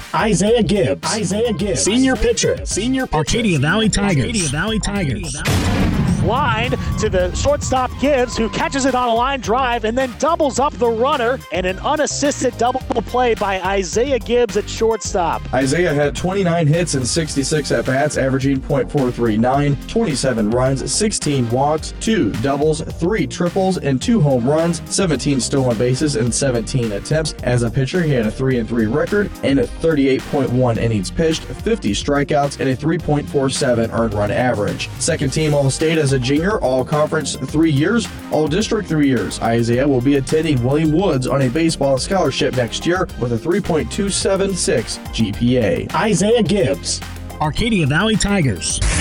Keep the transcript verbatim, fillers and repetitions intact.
Isaiah Gibbs. Isaiah Gibbs. Senior pitcher. Senior pitcher. Arcadia Valley Tigers. Arcadia Valley Tigers. Line to the shortstop Gibbs, who catches it on a line drive and then doubles up the runner, and an unassisted double play by Isaiah Gibbs at shortstop. Isaiah had twenty-nine hits and sixty-six at-bats, averaging point four three nine, twenty-seven runs, sixteen walks, two doubles, three triples, and two home runs, seventeen stolen bases, and seventeen attempts. As a pitcher, he had a three and three record and a thirty-eight point one innings pitched, fifty strikeouts, and a three point four seven earned run average. Second team All-State as a junior, All-Conference three years, All-District three years. Isaiah will be attending William Woods on a baseball scholarship next year with a three point two seven six G P A. Isaiah Gibbs. Arcadia Valley Tigers.